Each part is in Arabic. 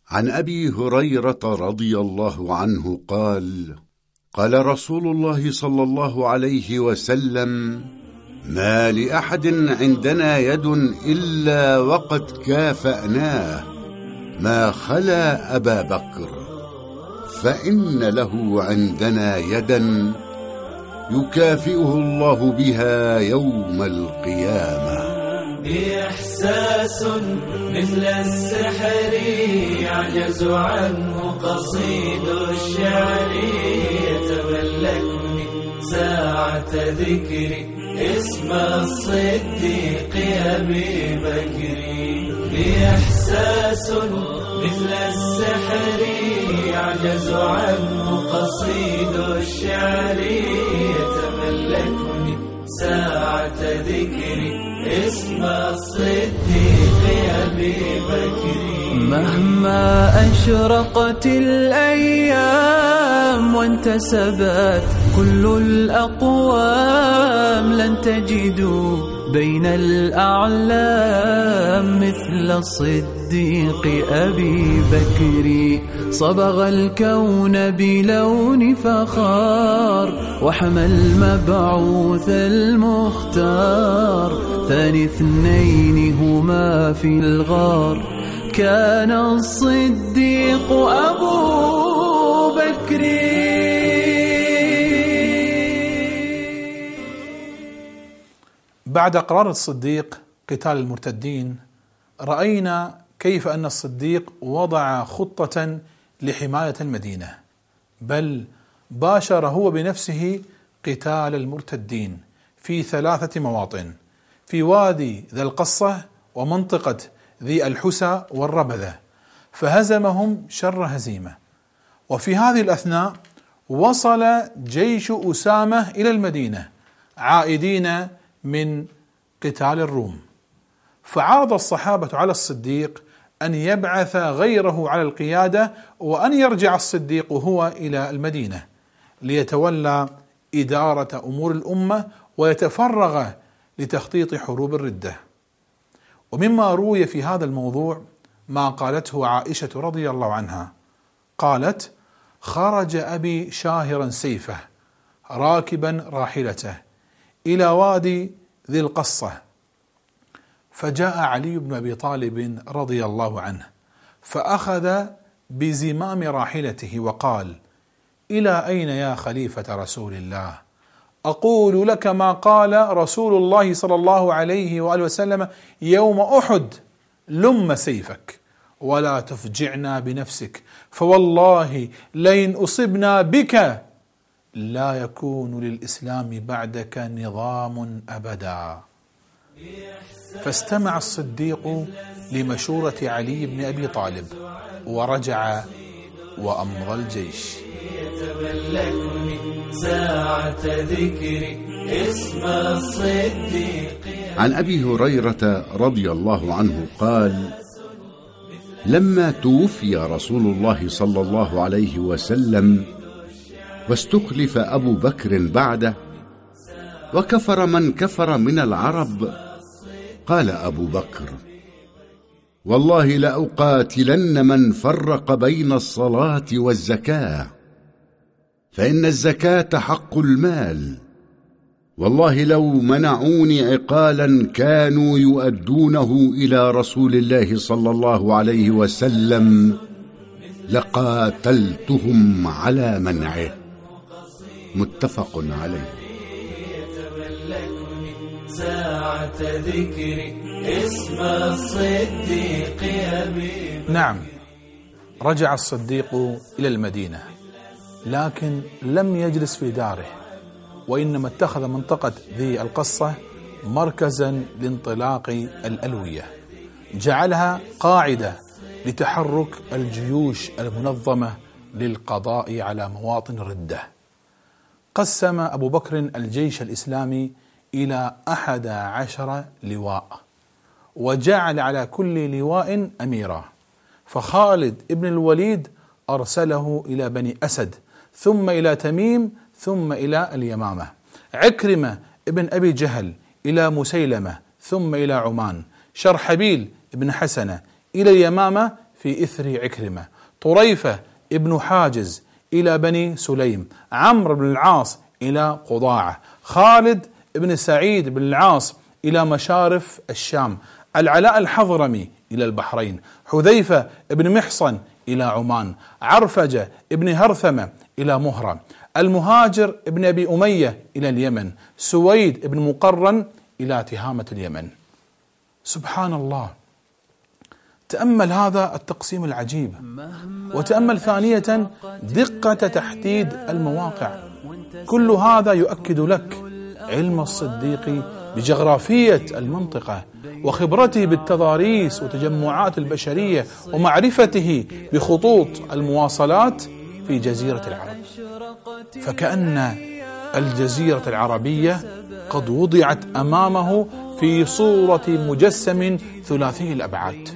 عن أبي هريرة رضي الله عنه قال: قال رسول الله صلى الله عليه وسلم: ما لأحد عندنا يد إلا وقد كافأناه ما خلا أبا بكر، فإن له عندنا يدا يكافئه الله بها يوم القيامة. إحساس مثل السحر يعجز عنه قصيد الشعر، يتملكني ساعة ذكري اسم الصديق أبي بكر. إحساس مثل السحر يعجز عنه قصيد الشعر، يتملكني ساعة ذكري اسم الصديق أبي بكر. مهما أشرقت الأيام وانتسبت كل الأقوام، لن تجدوا بين الأعلام مثل الصديق أبي بكر. صبغ الكون بلون فخار وحمى المبعوث المختار، ثاني اثنين هما في الغار كان الصديق أبو بكر. بعد قرار الصديق قتال المرتدين، رأينا كيف أن الصديق وضع خطة لحماية المدينة، بل باشر هو بنفسه قتال المرتدين في 3 مواطن: في وادي ذي القصة ومنطقة ذي الحسا والربذة، فهزمهم شر هزيمة. وفي هذه الأثناء وصل جيش أسامة إلى المدينة عائدين من قتال الروم، فعرض الصحابة على الصديق أن يبعث غيره على القيادة، وأن يرجع الصديق هو إلى المدينة ليتولى إدارة أمور الأمة ويتفرغ لتخطيط حروب الردة. ومما روي في هذا الموضوع ما قالته عائشة رضي الله عنها، قالت: خرج أبي شاهرا سيفه راكبا راحلته إلى وادي ذي القصة، فجاء علي بن أبي طالب رضي الله عنه فأخذ بزمام راحلته وقال: إلى أين يا خليفة رسول الله؟ أقول لك ما قال رسول الله صلى الله عليه وآله وسلم يوم أحد: لم سيفك ولا تفجعنا بنفسك، فوالله لئن أصبنا بك لا يكون للإسلام بعدك نظام أبدا. فاستمع الصديق لمشورة علي بن أبي طالب ورجع وأمضى الجيش. يتملكني ساعة ذكري اسم الصديق. عن أبي هريرة رضي الله عنه قال: لما توفي رسول الله صلى الله عليه وسلم واستخلف أبو بكر بعده وكفر من كفر من العرب، قال أبو بكر: والله لأقاتلن من فرق بين الصلاة والزكاة، فإن الزكاة حق المال، والله لو منعوني عقالا كانوا يؤدونه إلى رسول الله صلى الله عليه وسلم لقاتلتهم على منعه. متفق عليه. يتملكني ساعة ذكري اسم الصديق أبي. نعم، رجع الصديق إلى المدينة، لكن لم يجلس في داره، وإنما اتخذ منطقة ذي القصة مركزا لانطلاق الألوية، جعلها قاعدة لتحرك الجيوش المنظمة للقضاء على مواطن الردة. قسم أبو بكر الجيش الإسلامي إلى 11 لواء، وجعل على كل لواء أميرا، فخالد ابن الوليد أرسله إلى بني أسد، ثم إلى تميم، ثم إلى اليمامة. عكرمة ابن أبي جهل إلى مسيلمة، ثم إلى عمان. شرحبيل ابن حسنة إلى اليمامة في إثر عكرمة، طريفة ابن حاجز إلى بني سليم، عمرو بن العاص إلى قضاعة، خالد بن سعيد بن العاص إلى مشارف الشام، العلاء الحضرمي إلى البحرين، حذيفة بن محصن إلى عمان، عرفجة بن هرثمة إلى مهرة، المهاجر بن أبي أمية إلى اليمن، سويد بن مقرن إلى تهامة اليمن. سبحان الله، تأمل هذا التقسيم العجيب، وتأمل ثانية دقة تحديد المواقع. كل هذا يؤكد لك علم الصديق بجغرافية المنطقة، وخبرته بالتضاريس وتجمعات البشرية، ومعرفته بخطوط المواصلات في جزيرة العرب. فكأن الجزيرة العربية قد وضعت أمامه في صورة مجسم ثلاثي الأبعاد.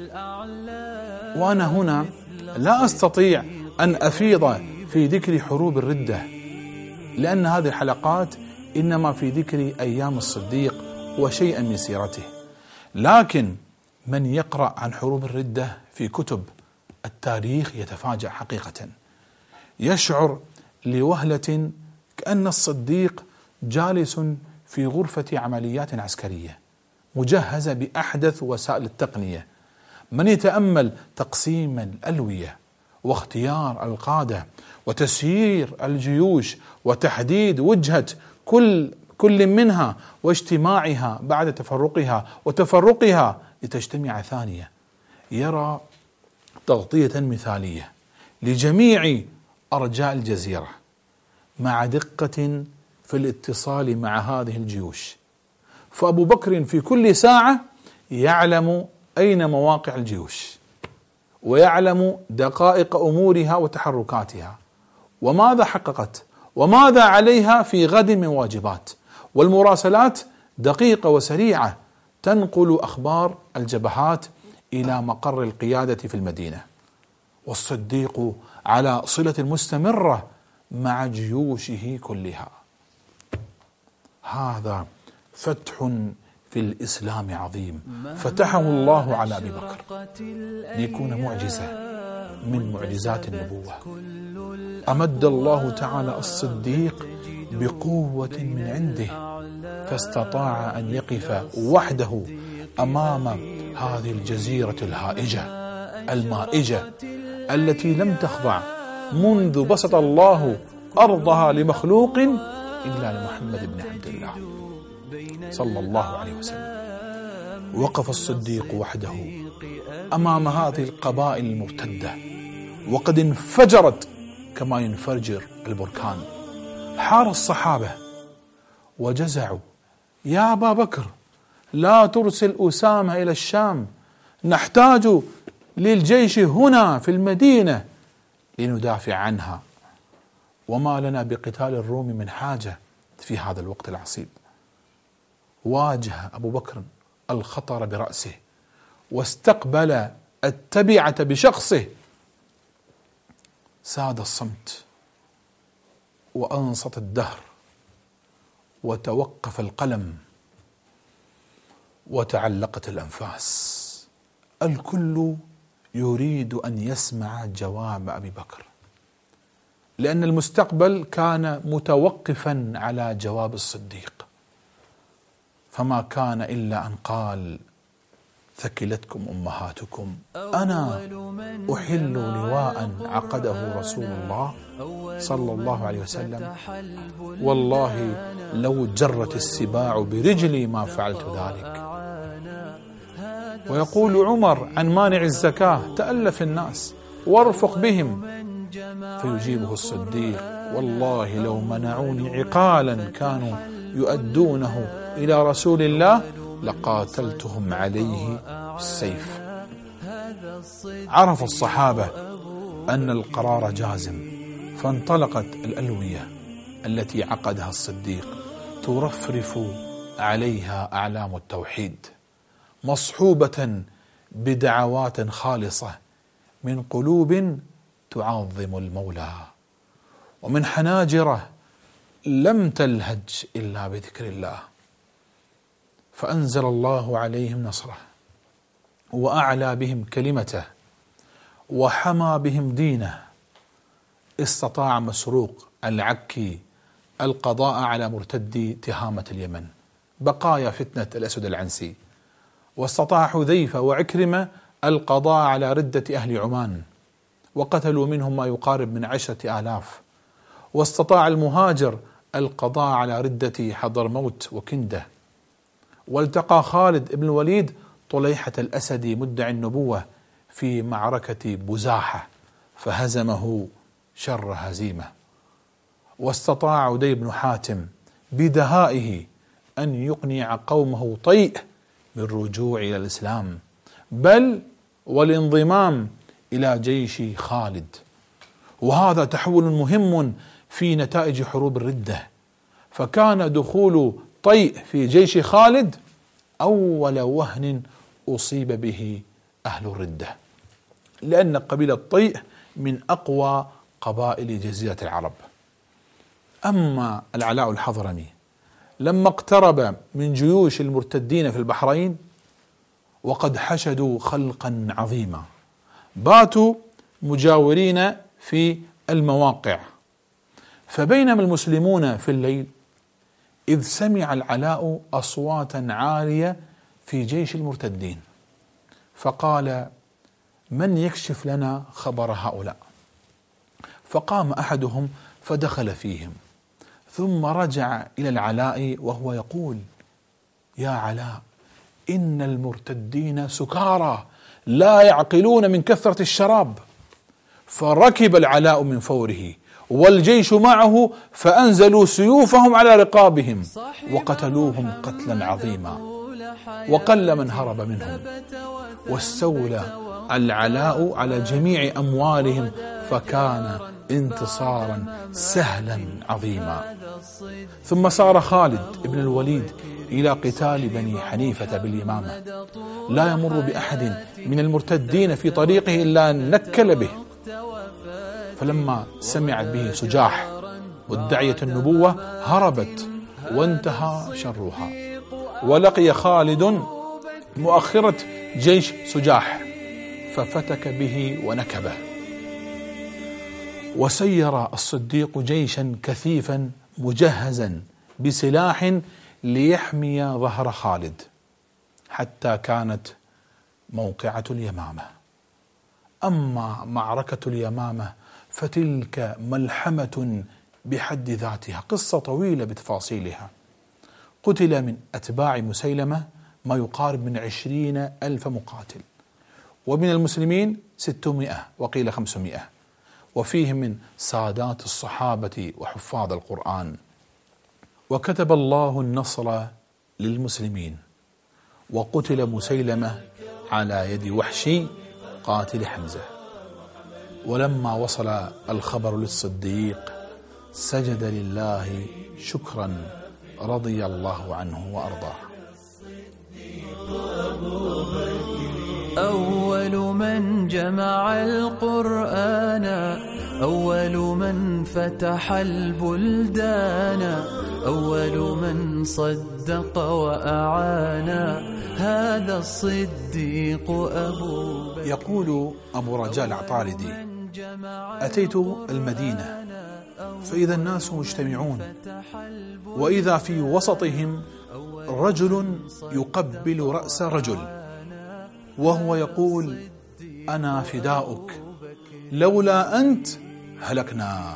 وأنا هنا لا أستطيع أن أفيض في ذكر حروب الردة، لأن هذه الحلقات إنما في ذكر أيام الصديق وشيئا من سيرته. لكن من يقرأ عن حروب الردة في كتب التاريخ يتفاجأ حقيقة، يشعر لوهلة كأن الصديق جالس في غرفة عمليات عسكرية مجهزة بأحدث وسائل التقنية. من يتأمل تقسيم الألوية واختيار القادة وتسيير الجيوش وتحديد وجهة كل منها واجتماعها بعد تفرقها وتفرقها لتجتمع ثانية، يرى تغطية مثالية لجميع أرجاء الجزيرة مع دقة في الاتصال مع هذه الجيوش. فأبو بكر في كل ساعة يعلم أين مواقع الجيوش، ويعلم دقائق أمورها وتحركاتها، وماذا حققت وماذا عليها في غد من واجبات. والمراسلات دقيقة وسريعة تنقل أخبار الجبهات إلى مقر القيادة في المدينة. والصديق على صلة مستمرة مع جيوشه كلها. هذا فتح في الإسلام عظيم فتحه الله على أبي بكر ليكون معجزة من معجزات النبوة. أمد الله تعالى الصديق بقوة من عنده، فاستطاع أن يقف وحده أمام هذه الجزيرة الهائجة المائجة التي لم تخضع منذ بسط الله أرضها لمخلوق إلا لمحمد بن عبد الله صلى الله عليه وسلم. وقف الصديق وحده أمام هذه القبائل المرتدة وقد انفجرت كما ينفجر البركان. حار الصحابة وجزعوا: يا أبا بكر لا ترسل أسامة إلى الشام، نحتاج للجيش هنا في المدينة لندافع عنها، وما لنا بقتال الروم من حاجة في هذا الوقت العصيب. واجه أبو بكر الخطر برأسه واستقبل التبعة بشخصه. ساد الصمت وأنصت الدهر وتوقف القلم وتعلقت الأنفاس. الكل يريد أن يسمع جواب أبي بكر، لأن المستقبل كان متوقفا على جواب الصديق، فما كان إلا أن قال: ثكلتكم أمهاتكم، أنا أحل لواء عقده رسول الله صلى الله عليه وسلم، والله لو جرت السباع برجلي ما فعلت ذلك. ويقول عمر عن مانع الزكاة: تألف الناس وارفق بهم. فيجيبه الصديق: والله لو منعوني عقالا كانوا يؤدونه إلى رسول الله لقاتلتهم عليه بالسيف. عرف الصحابة أن القرار جازم، فانطلقت الألوية التي عقدها الصديق ترفرف عليها أعلام التوحيد، مصحوبة بدعوات خالصة من قلوب تعظم المولى، ومن حناجره لم تلهج إلا بذكر الله. فأنزل الله عليهم نصره وأعلى بهم كلمته وحمى بهم دينه، استطاع مسروق العكي القضاء على مرتدي تهامة اليمن بقايا فتنة الأسود العنسي، واستطاع حذيفة وعكرمة القضاء على ردة أهل عمان وقتلوا منهم ما يقارب من 10,000، واستطاع المهاجر القضاء على ردة حضرموت وكندة، والتقى خالد بن الوليد طليحة الأسدي مدعي النبوة في معركة بزاحة فهزمه شر هزيمة، واستطاع عدي بن حاتم بدهائه أن يقنع قومه طيء بالرجوع إلى الإسلام بل والانضمام إلى جيش خالد. وهذا تحول مهم في نتائج حروب الردة، فكان دخول طيء في جيش خالد أول وهن أصيب به أهل الردة، لأن قبيلة طيء من أقوى قبائل جزيرة العرب. أما العلاء الحضرمي لما اقترب من جيوش المرتدين في البحرين وقد حشدوا خلقا عظيما باتوا مجاورين في المواقع، فبينما المسلمون في الليل إذ سمع العلاء أصواتا عالية في جيش المرتدين، فقال: من يكشف لنا خبر هؤلاء؟ فقام أحدهم فدخل فيهم، ثم رجع إلى العلاء وهو يقول: يا علاء، إن المرتدين سكارى لا يعقلون من كثرة الشراب. فركب العلاء من فوره والجيش معه فأنزلوا سيوفهم على رقابهم وقتلوهم قتلا عظيما، وقل من هرب منهم، واستولى العلاء على جميع أموالهم، فكان انتصارا سهلا عظيما. ثم سار خالد بن الوليد إلى قتال بني حنيفة باليمامة، لا يمر بأحد من المرتدين في طريقه إلا نكل به، فلما سمعت به سجاح مدعية النبوة هربت وانتهى شرها، ولقي خالد مؤخرة جيش سجاح ففتك به ونكبه، وسير الصديق جيشا كثيفا مجهزا بسلاح ليحمي ظهر خالد حتى كانت موقعة اليمامة. أما معركة اليمامة فتلك ملحمة بحد ذاتها، قصة طويلة بتفاصيلها. قتل من أتباع مسيلمة ما يقارب من 20,000 مقاتل، ومن المسلمين 600 وقيل 500، وفيهم من سادات الصحابة وحفاظ القرآن. وكتب الله النصر للمسلمين، وقتل مسيلمة على يد وحشي قاتل حمزة. ولما وصل الخبر للصديق سجد لله شكرا رضي الله عنه وأرضاه. أول من جمع القرآن، أول من فتح البلدان، أول من صدق وأعان، هذا الصديق أبو بكر. يقول أبو رجاء العطاردي: أتيت المدينة فإذا الناس مجتمعون، وإذا في وسطهم رجل يقبل رأس رجل وهو يقول: أنا فداؤك، لولا أنت هلكنا.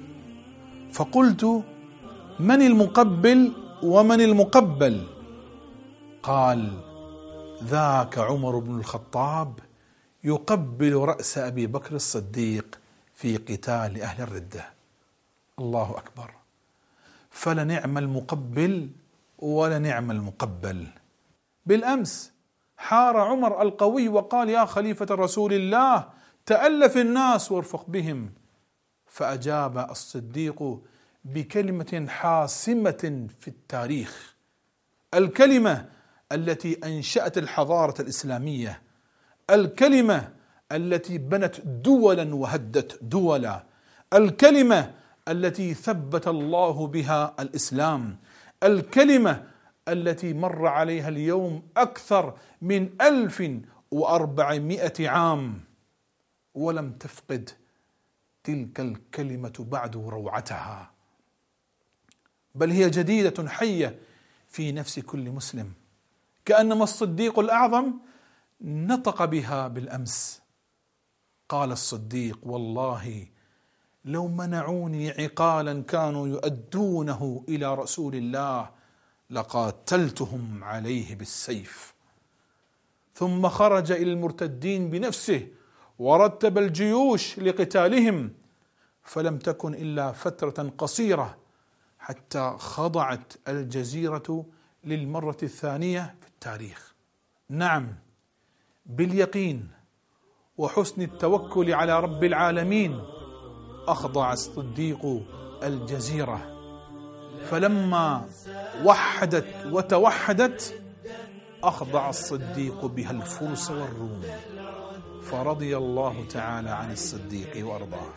فقلت: من المقبل ومن المقبل؟ قال: ذاك عمر بن الخطاب يقبل رأس أبي بكر الصديق في قتال أهل الردة. الله أكبر، فلنعم المقبل ولنعم المقبل. بالأمس حار عمر القوي وقال: يا خليفة رسول الله، تألف الناس وارفق بهم. فأجاب الصديق بكلمة حاسمة في التاريخ، الكلمة التي أنشأت الحضارة الإسلامية، الكلمة التي بنت دولا وهدت دولا، الكلمة التي ثبت الله بها الإسلام، الكلمة التي مر عليها اليوم أكثر من 1400 عام، ولم تفقد تلك الكلمة بعد روعتها، بل هي جديدة حية في نفس كل مسلم، كأنما الصديق الأعظم نطق بها بالأمس. قال الصديق: والله لو منعوني عقالا كانوا يؤدونه إلى رسول الله لقاتلتهم عليه بالسيف. ثم خرج إلى المرتدين بنفسه ورتب الجيوش لقتالهم، فلم تكن إلا فترة قصيرة حتى خضعت الجزيرة للمرة الثانية في التاريخ. نعم، باليقين وحسن التوكل على رب العالمين أخضع الصديق الجزيرة، فلما وحدت وتوحدت أخضع الصديق بها الفرس والروم، فرضي الله تعالى عن الصديق وأرضاه.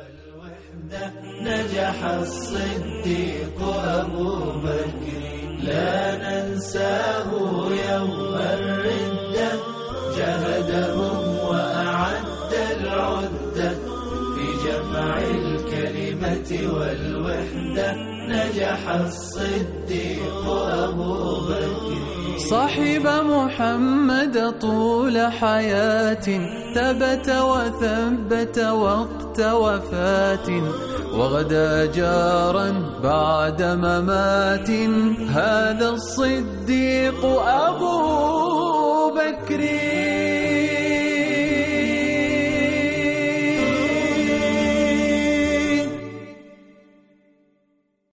نجح الصديق أبو بكر لا ننساه يوم الردة، جهدهم وأعد العدة في جمع الكلمة والوحدة. نجح الصديق أبو بكر صاحب محمد طول حياة، ثبت وثبت وقت وفاة، وغدا جارا بعد ممات. هذا الصديق أبو